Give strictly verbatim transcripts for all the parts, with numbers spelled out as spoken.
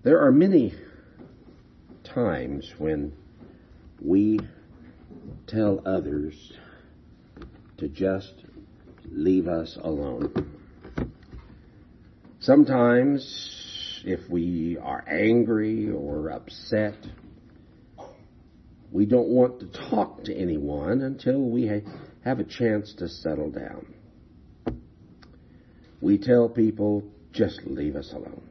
There are many times when we tell others to just leave us alone. Sometimes, if we are angry or upset, we don't want to talk to anyone until we ha- have a chance to settle down. We tell people, just leave us alone.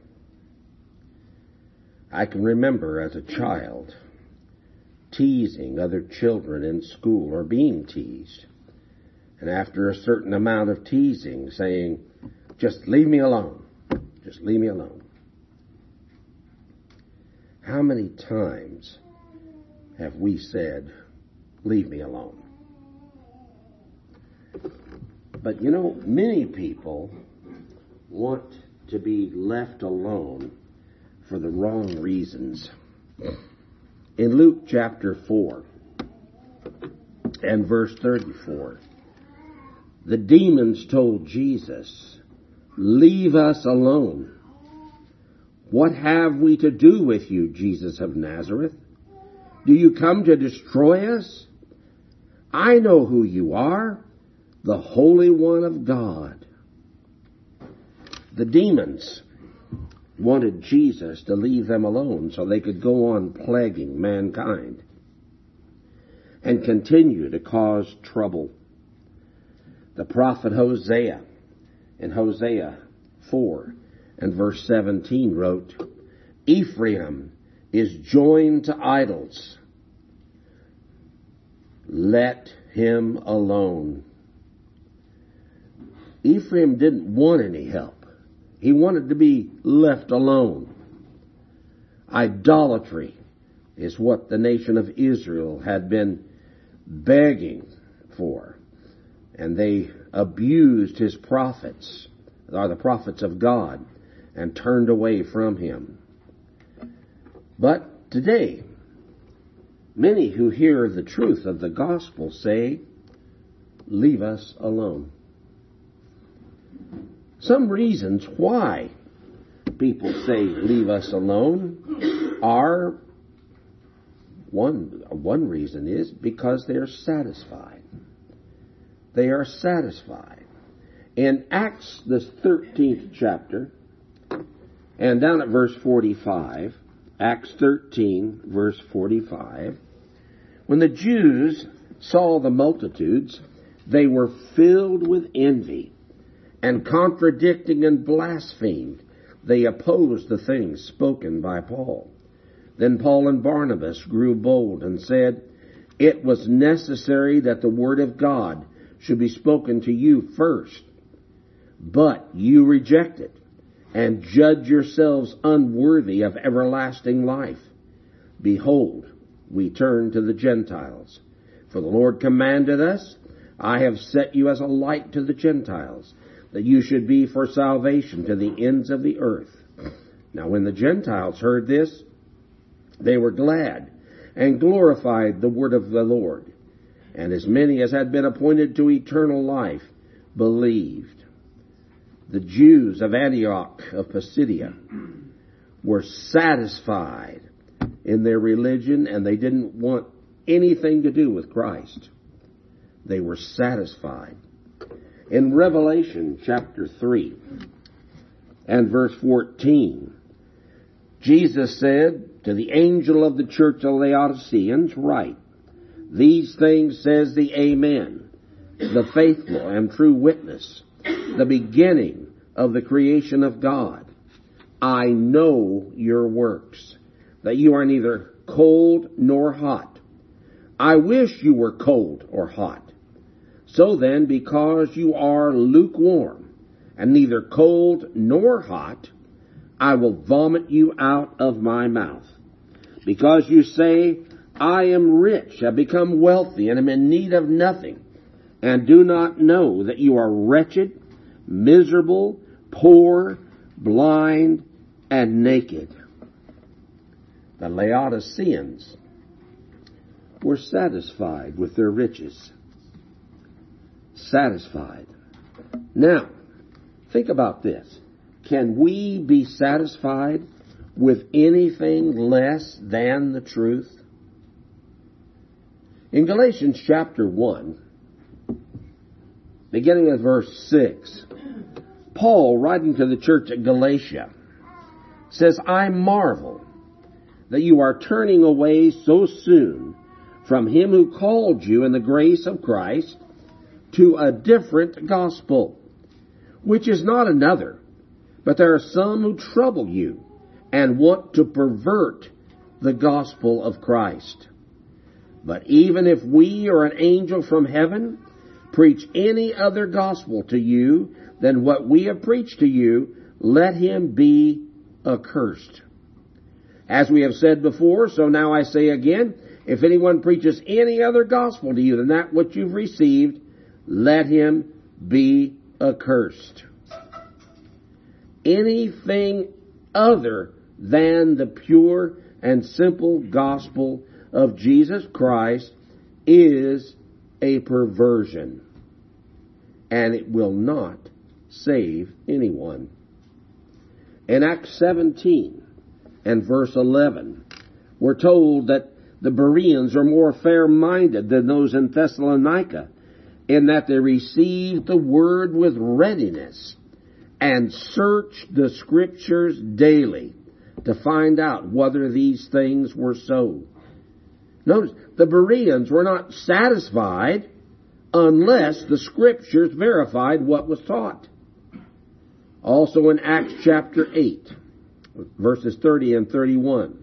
I can remember as a child teasing other children in school or being teased. And after a certain amount of teasing, saying, just leave me alone. Just leave me alone. How many times have we said, leave me alone? But you know, many people want to be left alone for the wrong reasons. In Luke chapter four and verse thirty-four, the demons told Jesus, leave us alone. What have we to do with you, Jesus of Nazareth? Do you come to destroy us? I know who you are, the Holy One of God. The demons wanted Jesus to leave them alone so they could go on plaguing mankind and continue to cause trouble. The prophet Hosea in Hosea four and verse seventeen wrote, Ephraim is joined to idols. Let him alone. Ephraim didn't want any help. He wanted to be left alone. Idolatry is what the nation of Israel had been begging for. And they abused his prophets, or the prophets of God, and turned away from him. But today, many who hear the truth of the gospel say, leave us alone. Some reasons why people say leave us alone are, one, one reason is because they are satisfied. They are satisfied. In Acts, the thirteenth chapter, and down at verse forty-five, Acts thirteen, verse forty-five, when the Jews saw the multitudes, they were filled with envy, and contradicting and blasphemed, they opposed the things spoken by Paul. Then Paul and Barnabas grew bold and said, it was necessary that the word of God should be spoken to you first. But you reject it, and judge yourselves unworthy of everlasting life. Behold, we turn to the Gentiles. For the Lord commanded us, I have set you as a light to the Gentiles, that you should be for salvation to the ends of the earth. Now when the Gentiles heard this, they were glad, and glorified the word of the Lord. And as many as had been appointed to eternal life believed. The Jews of Antioch of Pisidia were satisfied in their religion, and they didn't want anything to do with Christ. They were satisfied. In Revelation chapter three and verse fourteen, Jesus said to the angel of the church of Laodiceans, write, these things says the Amen, the faithful and true witness, the beginning of the creation of God. I know your works, that you are neither cold nor hot. I wish you were cold or hot. So then, because you are lukewarm and neither cold nor hot, I will vomit you out of my mouth. Because you say, I am rich, have become wealthy, and am in need of nothing, and do not know that you are wretched, miserable, poor, blind, and naked. The Laodiceans were satisfied with their riches. Satisfied. Now, think about this. Can we be satisfied with anything less than the truth? In Galatians chapter one, beginning with verse six, Paul, writing to the church at Galatia, says, I marvel that you are turning away so soon from him who called you in the grace of Christ to a different gospel, which is not another, but there are some who trouble you and want to pervert the gospel of Christ. But even if we or an angel from heaven preach any other gospel to you than what we have preached to you, let him be accursed. As we have said before, so now I say again, if anyone preaches any other gospel to you than that which you've received, let him be accursed. Anything other than the pure and simple gospel of Jesus Christ is a perversion, and it will not save anyone. In Acts seventeen and verse eleven, we're told that the Bereans are more fair-minded than those in Thessalonica, in that they received the word with readiness and searched the Scriptures daily to find out whether these things were so. Notice, the Bereans were not satisfied unless the Scriptures verified what was taught. Also in Acts chapter eight, verses thirty and thirty-one.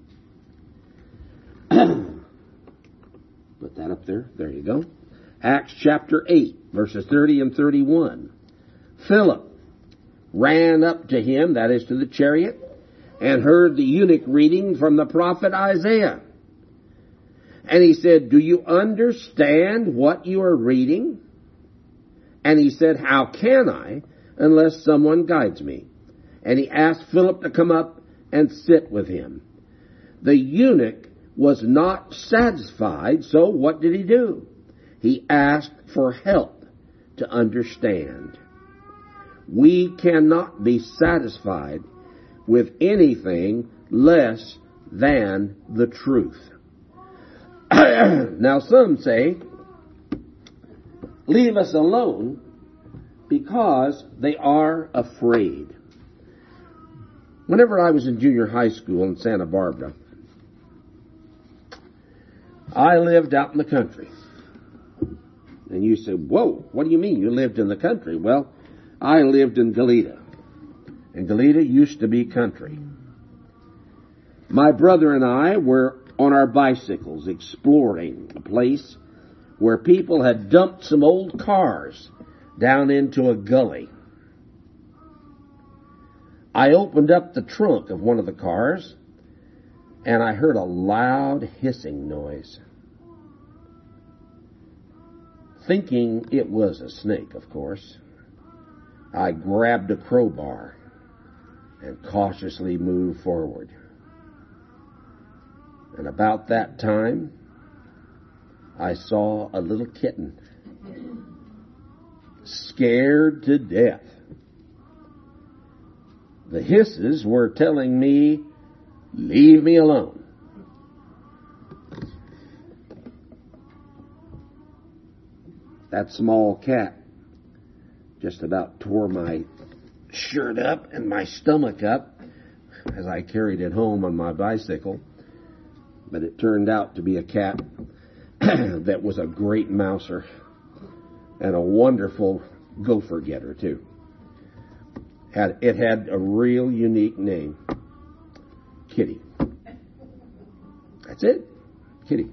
Put that up there. There you go. Acts chapter eight, verses thirty and thirty-one. Philip ran up to him, that is to the chariot, and heard the eunuch reading from the prophet Isaiah. And he said, do you understand what you are reading? And he said, how can I, unless someone guides me? And he asked Philip to come up and sit with him. The eunuch was not satisfied, so what did he do? He asked for help to understand. We cannot be satisfied with anything less than the truth. Now some say, leave us alone because they are afraid. Whenever I was in junior high school in Santa Barbara, I lived out in the country. And you said, whoa, what do you mean you lived in the country? Well, I lived in Goleta. And Goleta used to be country. My brother and I were on our bicycles exploring a place where people had dumped some old cars down into a gully. I opened up the trunk of one of the cars and I heard a loud hissing noise. Thinking it was a snake, of course, I grabbed a crowbar and cautiously moved forward. And about that time, I saw a little kitten, scared to death. The hisses were telling me, leave me alone. That small cat just about tore my shirt up and my stomach up as I carried it home on my bicycle. But it turned out to be a cat that was a great mouser and a wonderful gopher getter too. Had it had a real unique name, Kitty. That's it, Kitty.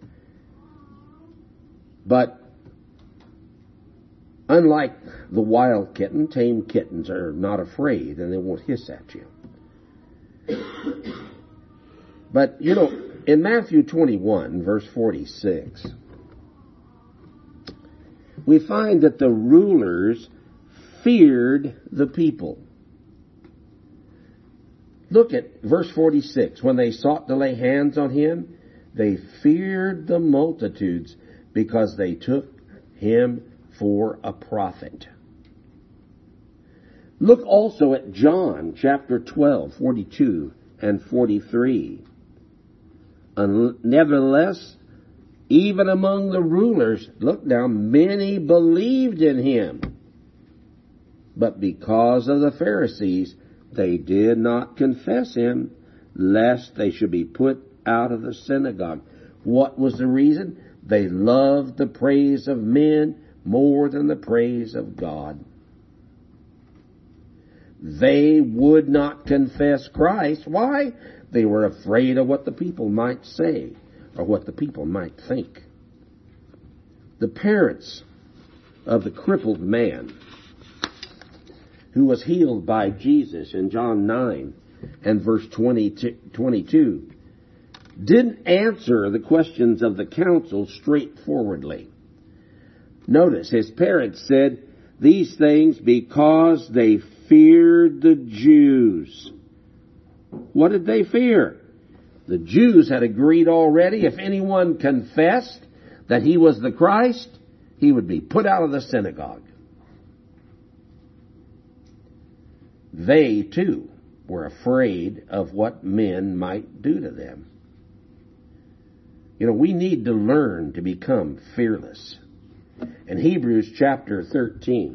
But unlike the wild kitten, tame kittens are not afraid and they won't hiss at you. But you know, in Matthew twenty-one, verse forty-six, we find that the rulers feared the people. Look at verse forty-six. When they sought to lay hands on him, they feared the multitudes because they took him for a prophet. Look also at John chapter twelve, forty-two and forty-three. Nevertheless, even among the rulers, look now, many believed in him. But because of the Pharisees, they did not confess him, lest they should be put out of the synagogue. What was the reason? They loved the praise of men more than the praise of God. They would not confess Christ. Why? They were afraid of what the people might say or what the people might think. The parents of the crippled man who was healed by Jesus in John nine and verse twenty-two didn't answer the questions of the council straightforwardly. Notice his parents said these things because they feared the Jews. What did they fear? The Jews had agreed already if anyone confessed that he was the Christ, he would be put out of the synagogue. They, too, were afraid of what men might do to them. You know, we need to learn to become fearless. In Hebrews chapter thirteen,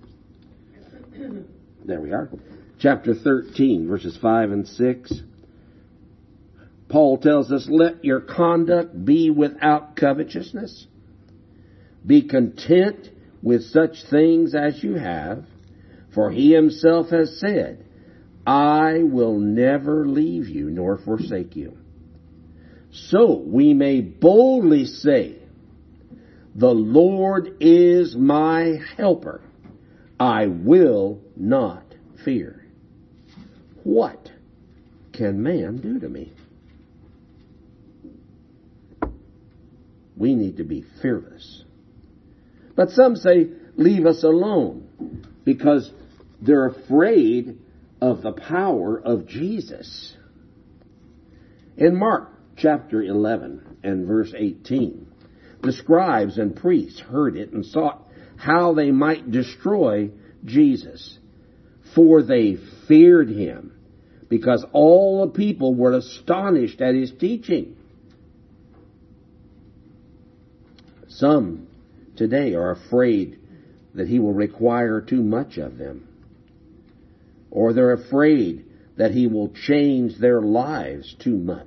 there we are, chapter thirteen, verses five and six, Paul tells us, let your conduct be without covetousness. Be content with such things as you have, for he himself has said, I will never leave you nor forsake you. So we may boldly say, the Lord is my helper. I will not fear. What can man do to me? We need to be fearless. But some say, leave us alone, because they're afraid of the power of Jesus. In Mark chapter eleven and verse eighteen, the scribes and priests heard it and sought how they might destroy Jesus, for they feared him, because all the people were astonished at his teaching. Some today are afraid that he will require too much of them, or they're afraid that he will change their lives too much.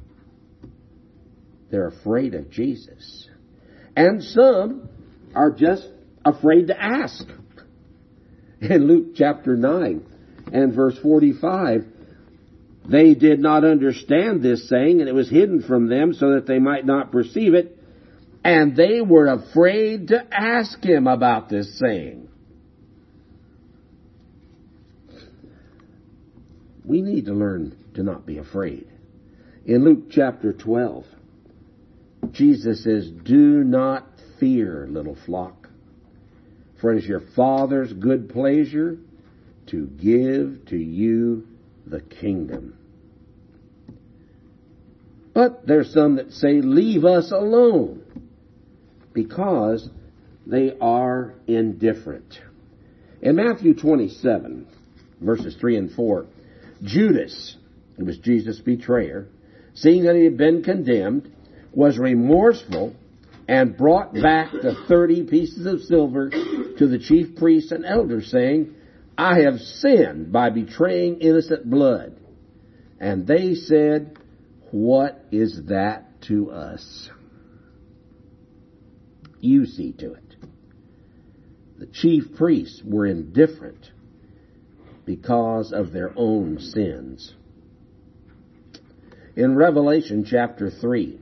They're afraid of Jesus. And some are just afraid to ask. In Luke chapter nine and verse forty-five, they did not understand this saying, and it was hidden from them so that they might not perceive it, and they were afraid to ask him about this saying. We need to learn to not be afraid. In Luke chapter twelve, Jesus says, do not fear, little flock, for it is your Father's good pleasure to give to you the kingdom. But there's some that say, leave us alone, because they are indifferent. In Matthew twenty-seven, verses three and four, Judas, who was Jesus' betrayer, seeing that he had been condemned, was remorseful and brought back the thirty pieces of silver to the chief priests and elders, saying, I have sinned by betraying innocent blood. And they said, what is that to us? You see to it. The chief priests were indifferent because of their own sins. In Revelation chapter three,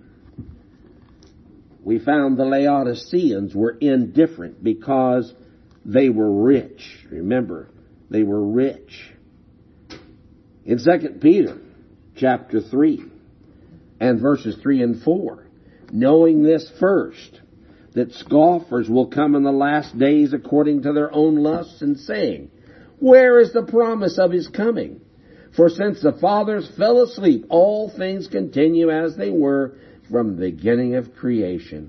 we found the Laodiceans were indifferent because they were rich. Remember, they were rich. In Second Peter chapter three and verses three and four, knowing this first, that scoffers will come in the last days according to their own lusts, and saying, where is the promise of his coming? For since the fathers fell asleep, all things continue as they were from the beginning of creation.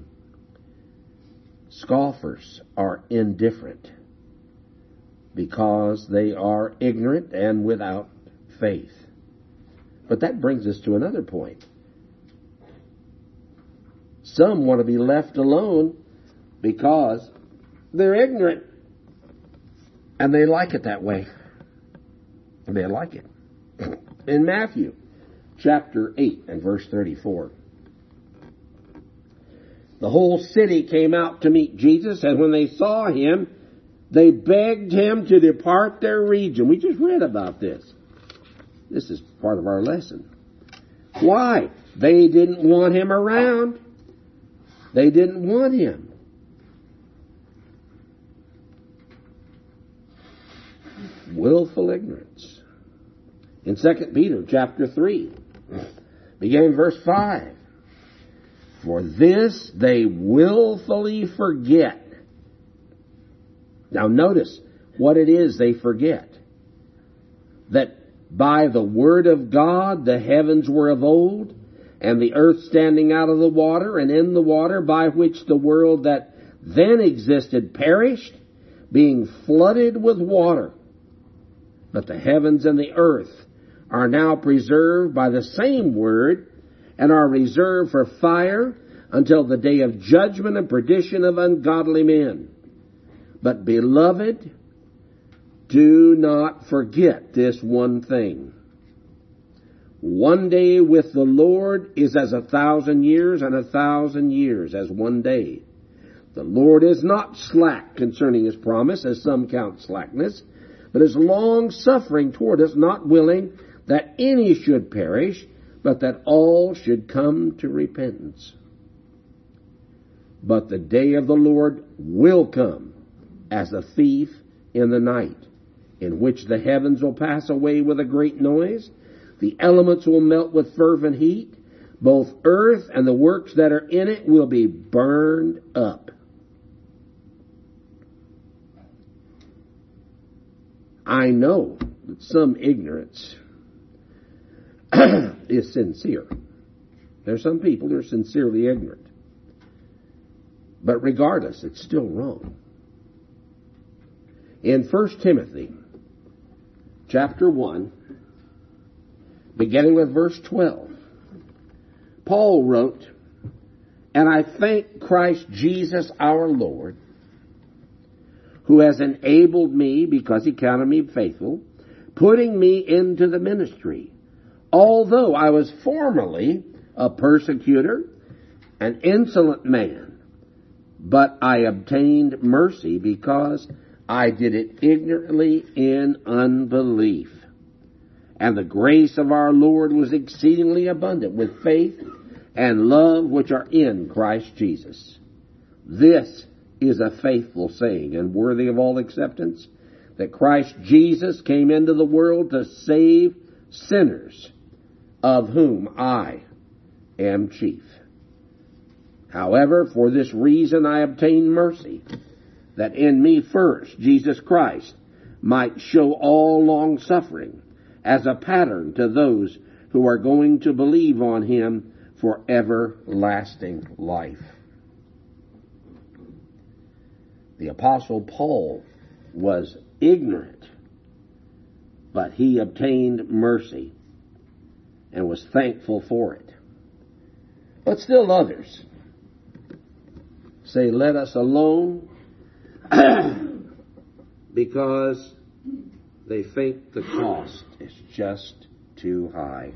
Scoffers are indifferent because they are ignorant and without faith. But that brings us to another point. Some want to be left alone because they're ignorant. And they like it that way. And they like it. In Matthew chapter eight and verse thirty-four. The whole city came out to meet Jesus, and when they saw him, they begged him to depart their region. We just read about this. This is part of our lesson. Why? They didn't want him around. They didn't want him. Willful ignorance. In Second Peter chapter three, beginning verse five. For this they willfully forget. Now notice what it is they forget. That by the word of God the heavens were of old, and the earth standing out of the water, and in the water, by which the world that then existed perished, being flooded with water. But the heavens and the earth are now preserved by the same word, and are reserved for fire until the day of judgment and perdition of ungodly men. But beloved, do not forget this one thing. One day with the Lord is as a thousand years, and a thousand years as one day. The Lord is not slack concerning his promise, as some count slackness, but is long-suffering toward us, not willing that any should perish, but that all should come to repentance. But the day of the Lord will come as a thief in the night, in which the heavens will pass away with a great noise, the elements will melt with fervent heat, both earth and the works that are in it will be burned up. I know that some ignorance is sincere. There are some people who are sincerely ignorant. But regardless, it's still wrong. In First Timothy chapter one, beginning with verse twelve, Paul wrote, And I thank Christ Jesus our Lord, who has enabled me, because he counted me faithful, putting me into the ministry, although I was formerly a persecutor, an insolent man, but I obtained mercy because I did it ignorantly in unbelief. And the grace of our Lord was exceedingly abundant with faith and love which are in Christ Jesus. This is a faithful saying and worthy of all acceptance, that Christ Jesus came into the world to save sinners, of whom I am chief. However, for this reason I obtained mercy, that in me first Jesus Christ might show all long suffering as a pattern to those who are going to believe on him for everlasting life. The Apostle Paul was ignorant, but he obtained mercy and was thankful for it. But still others say, let us alone, because they think the cost is just too high.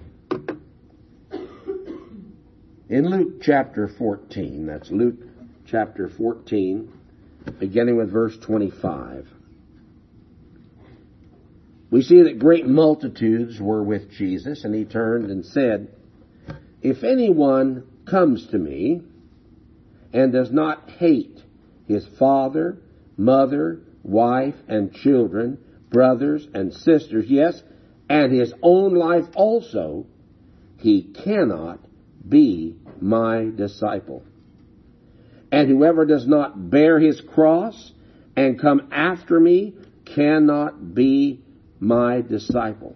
In Luke chapter fourteen, that's Luke chapter fourteen, beginning with verse twenty-five, we see that great multitudes were with Jesus, and he turned and said, If anyone comes to me and does not hate his father, mother, wife, and children, brothers and sisters, yes, and his own life also, he cannot be my disciple. And whoever does not bear his cross and come after me cannot be my disciple.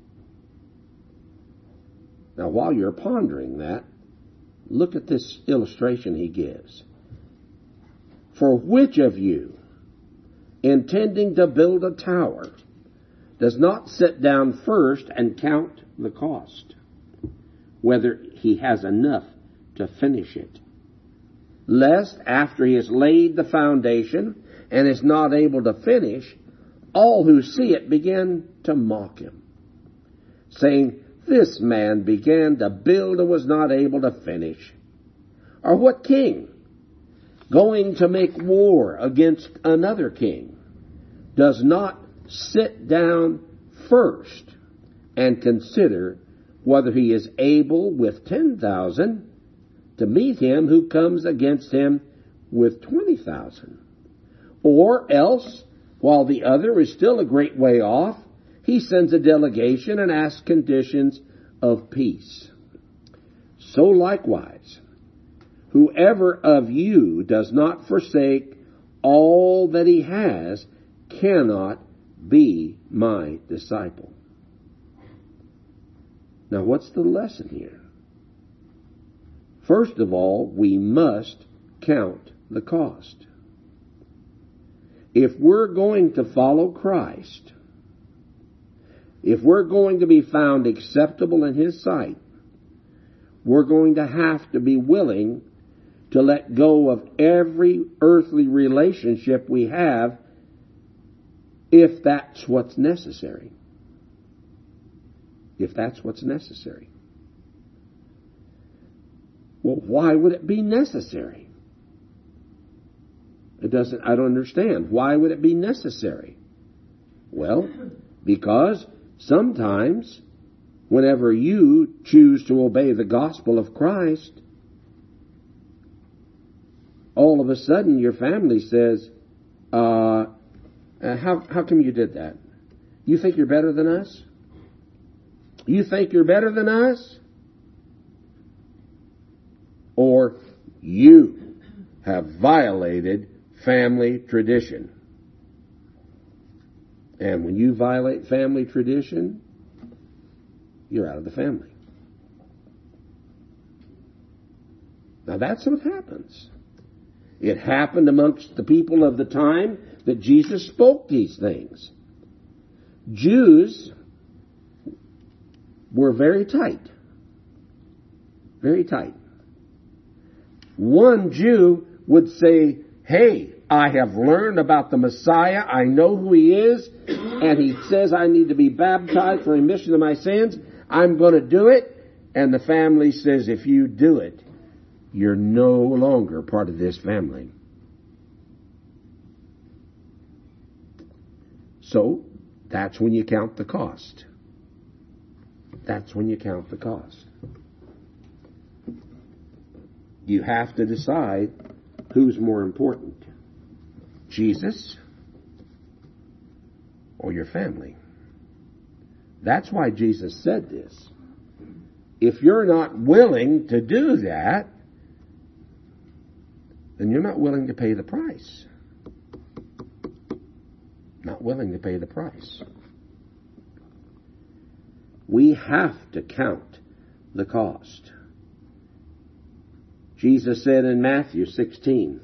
Now, while you're pondering that, look at this illustration he gives. For which of you, intending to build a tower, does not sit down first and count the cost, whether he has enough to finish it. Lest after he has laid the foundation and is not able to finish, all who see it begin to mock him, saying, "This man began to build and was not able to finish." Or what king, going to make war against another king, does not sit down first and consider whether he is able with ten thousand to meet him who comes against him with twenty thousand? Or else, while the other is still a great way off, he sends a delegation and asks conditions of peace. So likewise, whoever of you does not forsake all that he has cannot be my disciple. Now, what's the lesson here? First of all, we must count the cost. If we're going to follow Christ, if we're going to be found acceptable in His sight, we're going to have to be willing to let go of every earthly relationship we have, if that's what's necessary. If that's what's necessary. Well, why would it be necessary? It doesn't, I don't understand. Why would it be necessary? Well, because sometimes whenever you choose to obey the gospel of Christ, all of a sudden your family says, uh, how, how come you did that? You think you're better than us? You think you're better than us? Or you have violated family tradition. And when you violate family tradition, you're out of the family. Now that's what happens. It happened amongst the people of the time that Jesus spoke these things. Jews were very tight. Very tight. One Jew would say, "Hey, I have learned about the Messiah. I know who He is. And He says I need to be baptized for remission of my sins. I'm going to do it." And the family says, "If you do it, you're no longer part of this family." So, that's when you count the cost. That's when you count the cost. You have to decide who's more important, Jesus or your family. That's why Jesus said this. If you're not willing to do that, then you're not willing to pay the price. Not willing to pay the price. We have to count the cost. Jesus said in Matthew sixteen,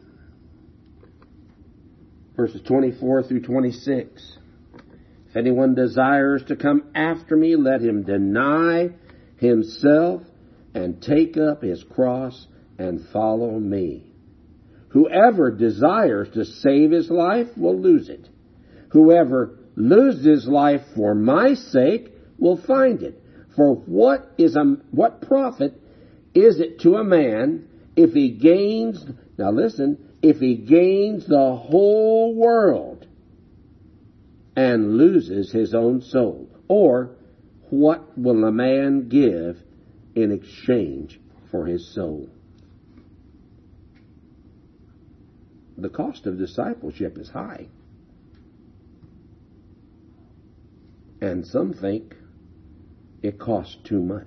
verses twenty-four through twenty-six, "If anyone desires to come after me, let him deny himself and take up his cross and follow me. Whoever desires to save his life will lose it. Whoever loses his life for my sake will find it. For what is a, what profit is it to a man if he gains, now listen, if he gains the whole world and loses his own soul? Or what will a man give in exchange for his soul?" The cost of discipleship is high. And some think it costs too much.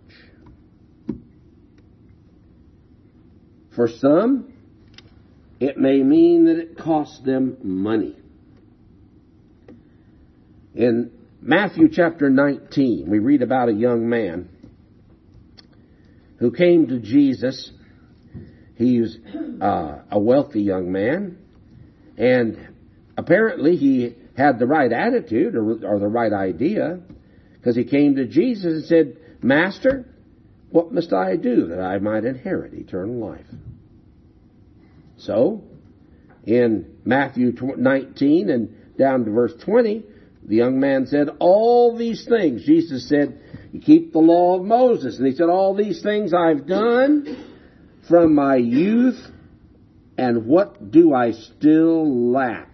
For some, it may mean that it costs them money. In Matthew chapter nineteen, we read about a young man who came to Jesus. He's uh, a wealthy young man, and apparently he had the right attitude or, or the right idea, because he came to Jesus and said, "Master, What must I do that I might inherit eternal life? So, in Matthew nineteen and down to verse twenty, the young man said, all these things. Jesus said, you keep the law of Moses. And he said, all these things I've done from my youth, and what do I still lack?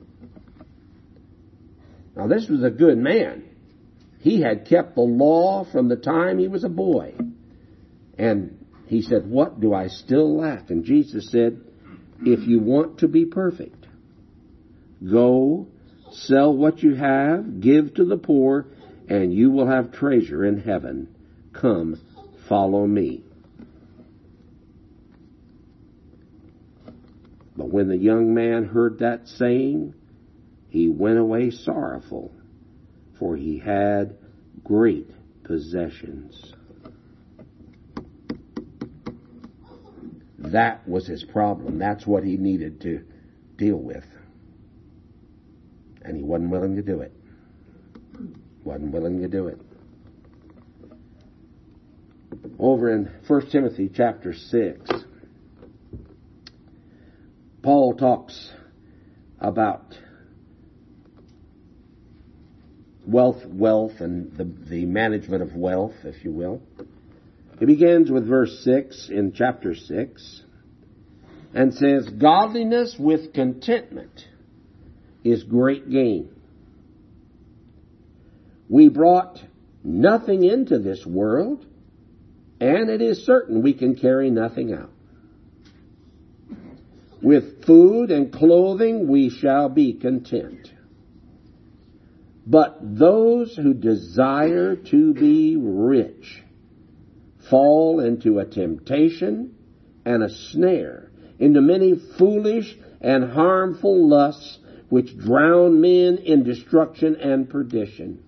Now this was a good man. He had kept the law from the time he was a boy. And he said, what do I still lack? And Jesus said, if you want to be perfect, go sell what you have, give to the poor, and you will have treasure in heaven. Come, follow me. But when the young man heard that saying, he went away sorrowful, for he had great possessions. That was his problem. That's what he needed to deal with. And he wasn't willing to do it. Wasn't willing to do it. Over in First Timothy chapter six, Paul talks about wealth, wealth, and the, the management of wealth, if you will. He begins with verse six in chapter six and says, godliness with contentment is great gain. We brought nothing into this world, and it is certain we can carry nothing out. With food and clothing we shall be content. But those who desire to be rich fall into a temptation and a snare, into many foolish and harmful lusts, which drown men in destruction and perdition.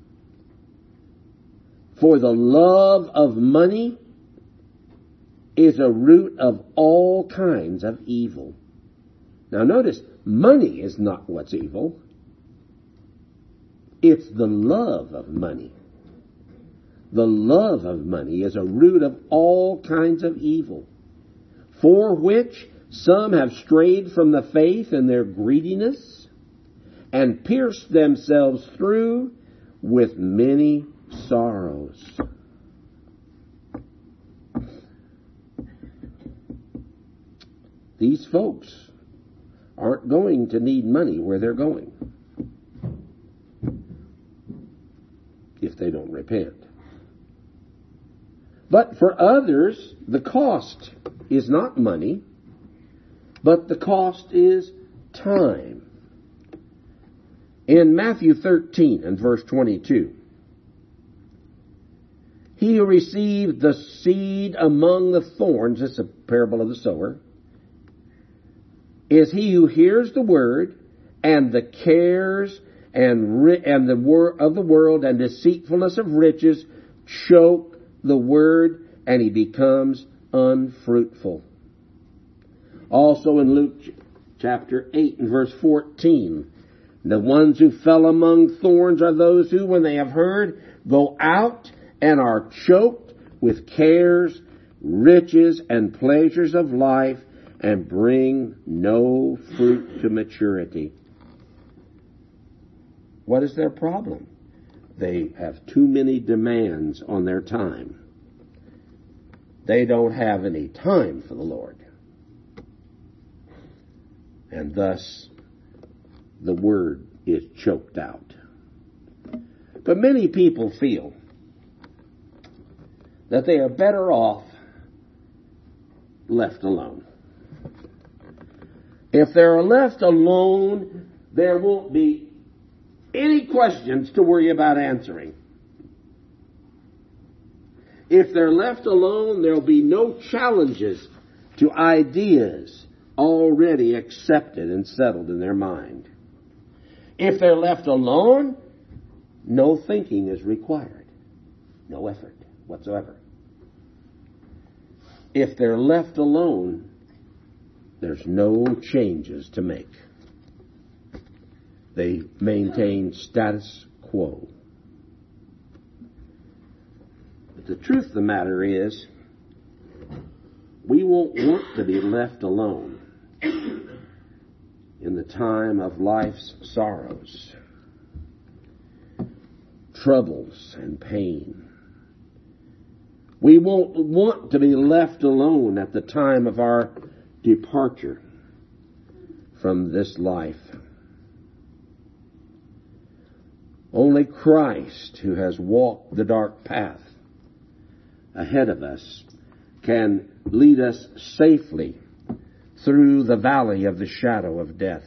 For the love of money is a root of all kinds of evil. Now notice, money is not what's evil. It's the love of money. The love of money is a root of all kinds of evil, for which some have strayed from the faith in their greediness, and pierced themselves through with many sorrows. These folks aren't going to need money where they're going if they don't repent. But for others, the cost is not money, but the cost is time. In Matthew thirteen and verse twenty-two, he who received the seed among the thorns, this is a parable of the sower, is he who hears the word, and the cares and ri- and the wor- of the world and deceitfulness of riches choke the word, and he becomes unfruitful. Also in Luke chapter eight and verse fourteen, the ones who fell among thorns are those who, when they have heard, go out and are choked with cares, riches, and pleasures of life, and bring no fruit to maturity. What is their problem? They have too many demands on their time. They don't have any time for the Lord. And thus, the word is choked out. But many people feel that they are better off left alone. If they're left alone, there won't be any questions to worry about answering. If they're left alone, there'll be no challenges to ideas already accepted and settled in their mind. If they're left alone, no thinking is required. No effort whatsoever. If they're left alone, there's no changes to make. They maintain status quo. the truth of the matter is, we won't want to be left alone in the time of life's sorrows, troubles, and pain. We won't want to be left alone at the time of our departure from this life. Only Christ, who has walked the dark path ahead of us, can lead us safely through the valley of the shadow of death.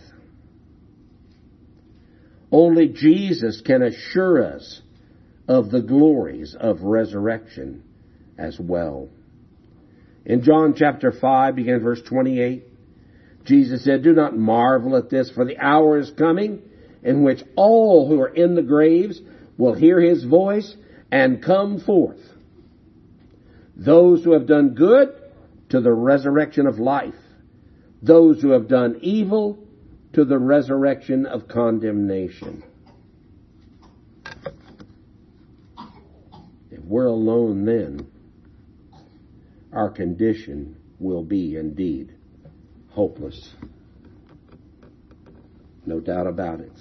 Only Jesus can assure us of the glories of resurrection as well. In John chapter five, beginning verse twenty-eight, Jesus said, "Do not marvel at this, for the hour is coming in which all who are in the graves will hear his voice and come forth. Those who have done good, to the resurrection of life. Those who have done evil, to the resurrection of condemnation." If we're alone then, our condition will be indeed hopeless. No doubt about it.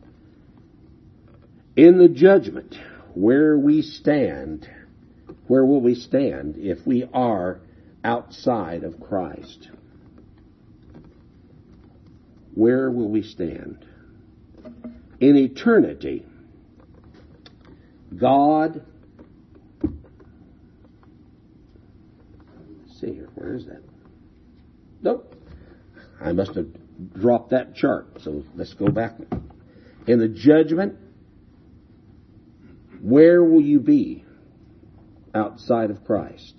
In the judgment, where we stand, where will we stand if we are outside of Christ? Where will we stand? In eternity, God, let's see here, where is that? Nope. I must have dropped that chart, so let's go back. In the judgment, where will you be outside of Christ?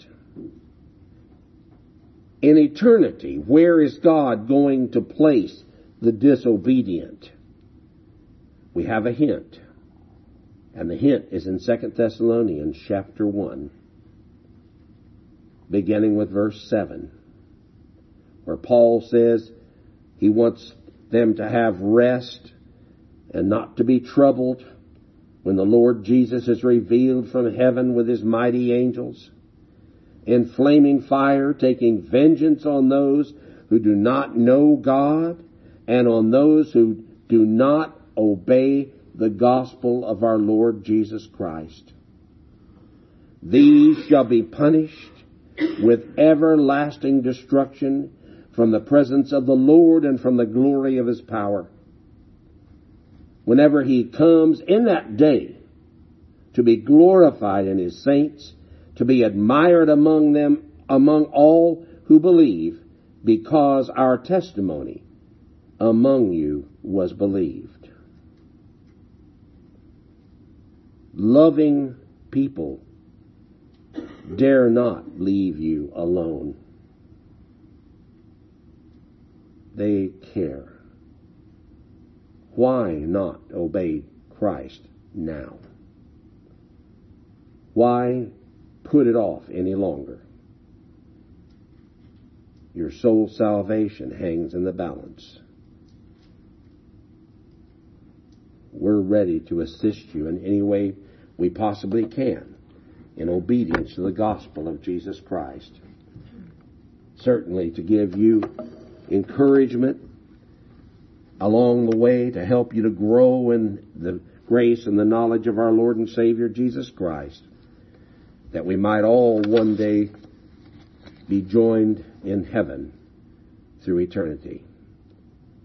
In eternity, where is God going to place the disobedient? We have a hint, and the hint is in Second Thessalonians chapter one, beginning with verse seven, where Paul says he wants them to have rest and not to be troubled when the Lord Jesus is revealed from heaven with his mighty angels, in flaming fire, taking vengeance on those who do not know God and on those who do not obey the gospel of our Lord Jesus Christ. These shall be punished with everlasting destruction from the presence of the Lord and from the glory of his power, whenever he comes in that day to be glorified in his saints, to be admired among them, among all who believe, because our testimony among you was believed. Loving people dare not leave you alone. They care. Why not obey Christ now? Why put it off any longer? Your soul's salvation hangs in the balance. We're ready to assist you in any way we possibly can in obedience to the gospel of Jesus Christ. Certainly to give you encouragement along the way, to help you to grow in the grace and the knowledge of our Lord and Savior Jesus Christ, that we might all one day be joined in heaven through eternity.